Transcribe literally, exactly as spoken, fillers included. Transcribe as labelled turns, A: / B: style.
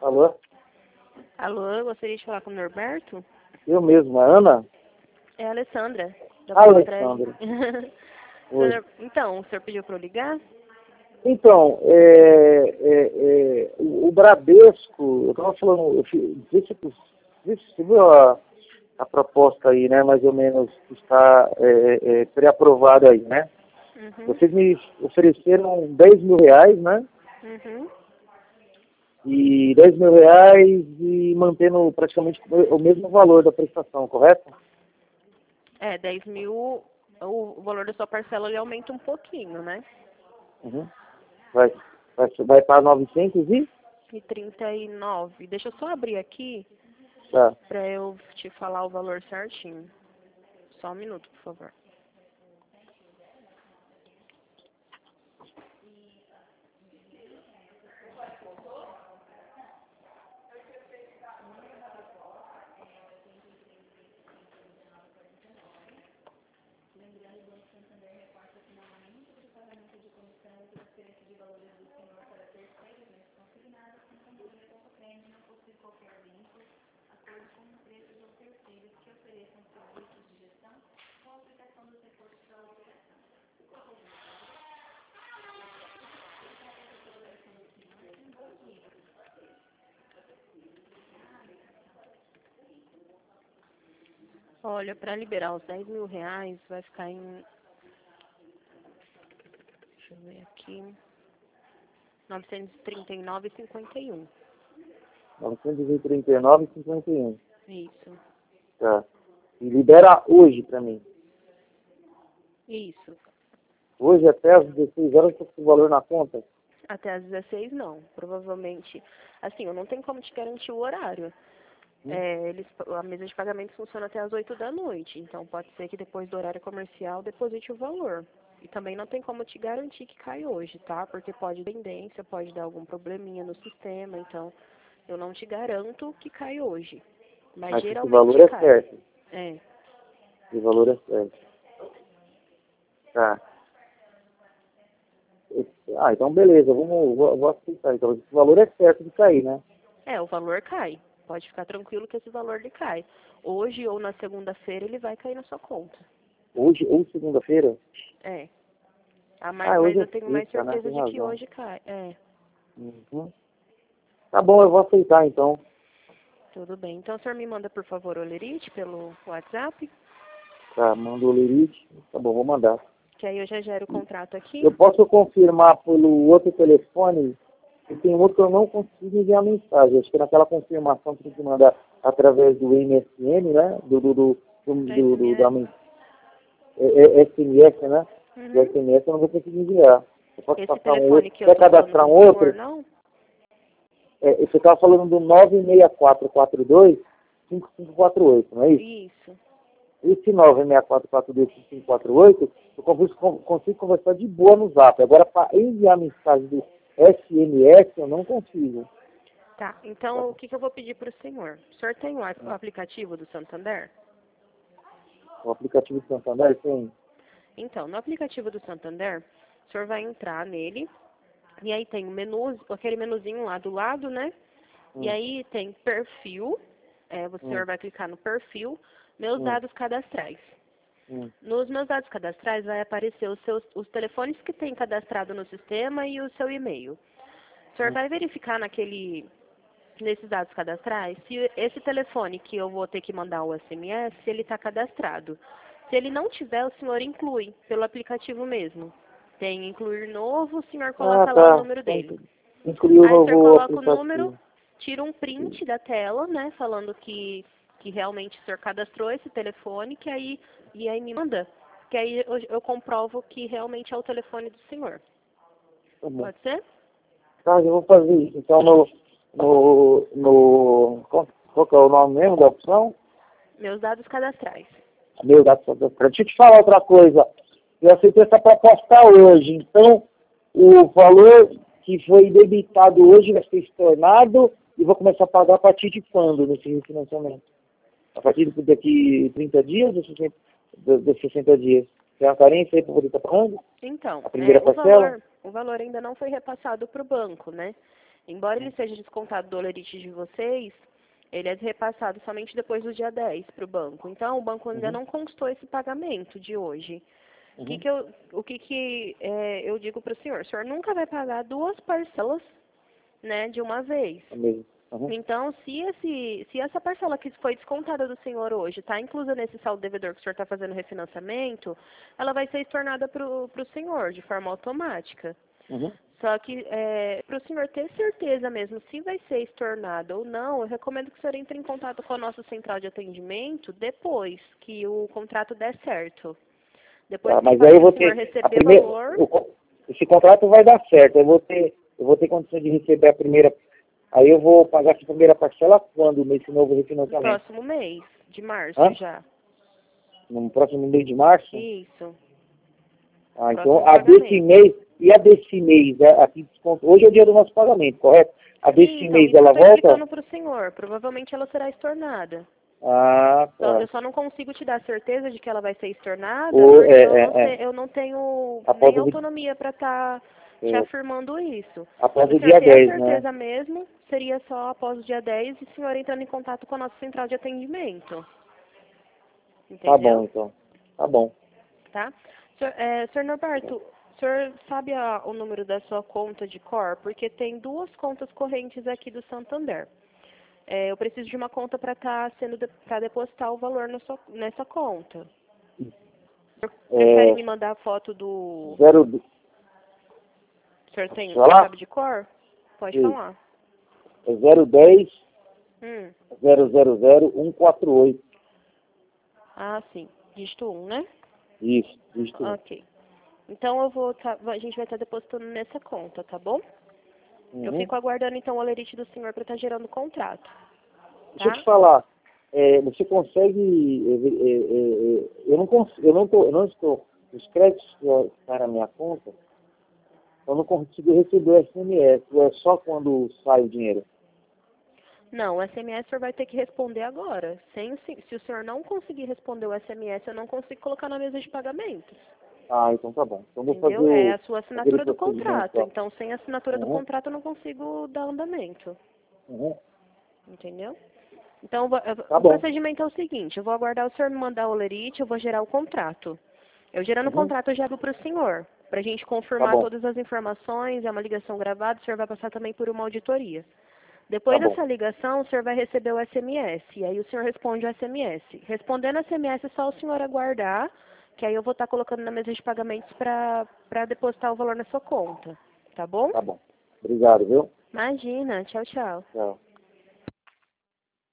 A: Alô?
B: Alô, eu gostaria de falar com o Norberto?
A: Eu mesmo, a Ana?
B: É a Alessandra, da
A: Alessandra.
B: Senhor, então, o senhor pediu para eu ligar?
A: Então, é, é, é, o, o Bradesco, eu estava falando, eu, fi- vê se vê se você viu a, a proposta aí, né, mais ou menos, que está é, é, pré-aprovada aí, né?
B: Uhum.
A: Vocês me ofereceram dez mil reais, né?
B: Uhum.
A: E dez mil reais e mantendo praticamente o mesmo valor da prestação, correto?
B: É, dez mil, o, o valor da sua parcela ele aumenta um pouquinho, né?
A: Uhum. Vai, vai, vai para novecentos e?
B: E trinta e nove. Deixa eu só abrir aqui
A: Tá.
B: para eu te falar o valor certinho. Só um minuto, por favor. Olha, para liberar os dez mil reais vai ficar em... Deixa eu ver aqui... novecentos e trinta e nove reais e cinquenta e um.
A: novecentos e trinta e nove reais e cinquenta e um.
B: Isso.
A: Tá. E libera hoje para mim.
B: Isso.
A: Hoje até às dezesseis horas eu tô com o valor na conta.
B: Até às dezesseis não. Provavelmente. Assim, eu não tenho como te garantir o horário.
A: Hum.
B: É, eles, a mesa de pagamentos funciona até às oito da noite. Então pode ser que depois do horário comercial deposite o valor. E também não tem como te garantir que cai hoje, tá? Porque pode tendência, pode dar algum probleminha no sistema. Então eu não te garanto que cai hoje. Mas,
A: Mas esse
B: geralmente
A: valor é
B: cai.
A: certo.
B: É.
A: Esse valor é certo. Tá. Esse- Ah, então beleza, vamos, vou, vou aceitar. Então esse valor é certo de cair, né?
B: É, o valor cai. Pode ficar tranquilo que esse valor ele cai. Hoje ou na segunda-feira ele vai cair na sua conta.
A: Hoje ou segunda-feira?
B: É. Ah, mas,
A: Ah,
B: mas
A: hoje é
B: eu tenho mais
A: sexta, né?
B: certeza
A: Tem
B: de que
A: razão.
B: hoje cai. É,
A: Uhum. Tá bom, eu vou aceitar então.
B: tudo bem. Então o senhor me manda, por favor, o lerite pelo WhatsApp,
A: Tá, mandou o lerite. Tá bom, vou mandar.
B: que aí eu já gero o contrato aqui.
A: Eu posso confirmar pelo outro telefone, e tem outro que eu não consigo enviar mensagem. Acho que naquela confirmação que tem que mandar através do M S N, né? Do, do, do, do,
B: Da
A: do, do da
B: S M S.
A: men- é, é S M S, né? Do
B: Uhum.
A: S M S eu não vou conseguir enviar. Eu posso
B: Esse
A: passar um
B: telefone
A: outro.
B: que eu
A: Quer
B: tô falando
A: cadastrar
B: com
A: um
B: o senhor,
A: outro?
B: não?
A: É, você estava falando do nove seis quatro quatro dois cinco cinco quatro oito, não é isso?
B: Isso.
A: Esse nove seis quatro quatro dois cinco cinco quatro oito, eu consigo, consigo conversar de boa no Zap. Agora, para enviar mensagem do S M S, eu não consigo.
B: Tá, então o que, que eu vou pedir para o senhor? O senhor tem o, a- o aplicativo do Santander?
A: O aplicativo de Santander tem.
B: Então, no aplicativo do Santander, o senhor vai entrar nele, e aí tem o menu, aquele menuzinho lá do lado, né? E
A: Hum,
B: aí tem perfil, é, o senhor
A: hum,
B: vai clicar no perfil, meus
A: hum,
B: dados cadastrais.
A: hum,
B: Nos meus dados cadastrais vai aparecer os seus os telefones que tem cadastrado no sistema e o seu e-mail. O senhor
A: hum,
B: vai verificar naquele, nesses dados cadastrais se esse telefone que eu vou ter que mandar o S M S, se ele está cadastrado. Se ele não tiver, o senhor inclui pelo aplicativo mesmo. Tem incluir novo, o senhor
A: Ah,
B: coloca lá o
A: tá.
B: número
A: Então,
B: dele.
A: incluiu o
B: Aí o senhor
A: novo
B: coloca o número,
A: aplicativo.
B: tira um print da tela, né, falando que, que realmente o senhor cadastrou esse telefone, que aí, e aí me manda, que aí eu, eu comprovo que realmente é o telefone do senhor.
A: Tá bom.
B: Pode ser?
A: Tá, eu vou fazer isso. Então, no... no, no qual, qual que é o nome mesmo da opção?
B: Meus dados cadastrais.
A: Meu Deus, deixa eu te falar outra coisa. Eu aceitei essa proposta hoje, então o valor que foi debitado hoje vai ser estornado e vou começar a pagar a partir de quando nesse refinanciamento? A partir de daqui trinta dias ou sessenta, de, de sessenta dias? Tem uma carência aí para poder estar pagando?
B: Então,
A: A
B: é,
A: primeira
B: o
A: parcela?
B: valor, o valor ainda não foi repassado para o banco, né? Embora ele seja descontado do holerite de vocês, ele é repassado somente depois do dia dez para o banco. Então, o banco ainda
A: Uhum.
B: não constou esse pagamento de hoje. O
A: Uhum.
B: que, que, eu, o que, que é, eu digo para o senhor? O senhor nunca vai pagar duas parcelas, né, de uma vez.
A: É mesmo. Uhum.
B: Então, se, esse, se essa parcela que foi descontada do senhor hoje está inclusa nesse saldo devedor que o senhor está fazendo refinanciamento, ela vai ser estornada para o senhor de forma automática.
A: Uhum.
B: Só que, é, para o senhor ter certeza mesmo se vai ser estornado ou não, eu recomendo que o senhor entre em contato com a nossa central de atendimento depois que o contrato der certo. Depois
A: Tá,
B: que,
A: mas aí eu vou
B: o senhor
A: ter a
B: receber o
A: primeira,
B: valor,
A: o- esse contrato vai dar certo. Eu vou ter, eu vou ter condição de receber a primeira. Aí eu vou pagar essa primeira parcela quando nesse novo
B: no
A: refinanciamento?
B: próximo mês, de março
A: Hã?
B: já.
A: No próximo mês de março?
B: Isso.
A: Ah,
B: Próximo
A: então a desse
B: pagamento.
A: mês e a desse mês, a- aqui desconto. Hoje é o dia do nosso pagamento, correto? A
B: Sim,
A: desse
B: então,
A: mês
B: isso eu
A: ela
B: estou
A: volta?
B: explicando para o senhor. Provavelmente ela será estornada.
A: Ah,
B: Só-
A: tá.
B: Eu só não consigo te dar certeza de que ela vai ser estornada,
A: O,
B: porque
A: é,
B: eu não,
A: é,
B: te-
A: é.
B: eu não tenho
A: Após
B: nem
A: o, di-
B: autonomia para estar te
A: é,
B: afirmando isso.
A: após
B: Se o
A: o
B: senhor
A: dia
B: ter a
A: dez, né?
B: certeza mesmo, seria só após o dia dez e o senhor entrando em contato com a nossa central de atendimento.
A: Tá bom,
B: Entendeu?
A: então. Tá bom.
B: Tá? Senhor, é, senhor Norberto, o senhor sabe a- o número da sua conta de cor? Porque tem duas contas correntes aqui do Santander. É, eu preciso de uma conta para estar sendo de, para depositar o valor na sua, nessa conta. O senhor prefere
A: É,
B: me mandar a foto do...
A: zero,
B: O senhor tem, o
A: vai
B: senhor
A: lá?
B: sabe de cor? Pode
A: Sim.
B: falar.
A: É zero dez,
B: Hum.
A: zero zero zero, um quatro oito.
B: Ah, sim. Dígito um, né?
A: Isso, isso.
B: Ok. Então eu vou tá, a gente vai estar depositando nessa conta, tá bom? Eu
A: Uhum.
B: fico aguardando então o alerite do senhor para estar gerando o contrato.
A: Deixa eu
B: Tá?
A: te falar. É, você consegue. É, é, é, é, eu não consigo, eu não tô, eu não estou. Os créditos que estão na minha conta, eu não consigo receber o S M S. Ou é só quando sai o dinheiro?
B: Não, o S M S o senhor vai ter que responder agora. Sem, o se se o senhor não conseguir responder o S M S, eu não consigo colocar na mesa de pagamentos.
A: Ah, então tá bom. Então vou fazer
B: Entendeu? É
A: o,
B: a sua
A: aquele
B: assinatura do
A: procedimento
B: contrato.
A: lá.
B: Então, sem a assinatura do
A: Uhum.
B: contrato, eu não consigo dar andamento.
A: Uhum.
B: Entendeu? Então, eu vou- eu-
A: Tá
B: o
A: bom.
B: procedimento é o seguinte. Eu vou aguardar o senhor me mandar o lerite, eu vou gerar o contrato. Eu gerando o
A: Uhum.
B: contrato, eu gero para o senhor. Para a gente
A: Tá
B: confirmar
A: bom.
B: todas as informações, é uma ligação gravada, o senhor vai passar também por uma auditoria.
A: Tá
B: Depois
A: bom.
B: dessa ligação, o senhor vai receber o S M S. E aí o senhor responde o S M S. Respondendo o S M S, é só o senhor aguardar, que aí eu vou estar colocando na mesa de pagamentos para para depositar o valor na sua conta. Tá bom?
A: Tá bom. Obrigado, viu?
B: Imagina. Tchau, tchau.
A: Tchau.